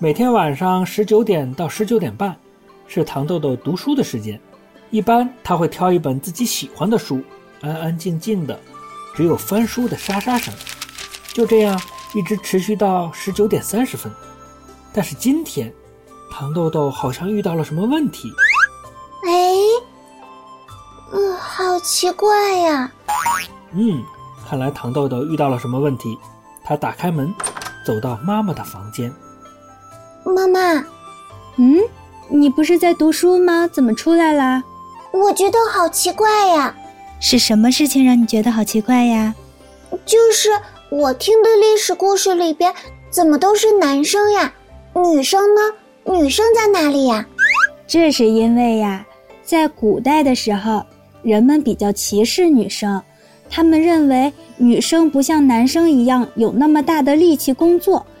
每天晚上19点到19点半是糖豆豆读书的时间，一般他会挑一本自己喜欢的书，安安静静的，只有翻书的沙沙声。就这样一直持续到19点30分。但是今天糖豆豆好像遇到了什么问题。 好奇怪呀。 看来糖豆豆遇到了什么问题。他打开门走到妈妈的房间。 妈妈。 你不是在读书吗？怎么出来啦？ 我觉得好奇怪呀。 是什么事情让你觉得好奇怪呀？ 就是我听的历史故事里边怎么都是男生呀，女生呢？女生在哪里呀？ 这是因为呀，在古代的时候，人们比较歧视女生，他们认为女生不像男生一样有那么大的力气工作，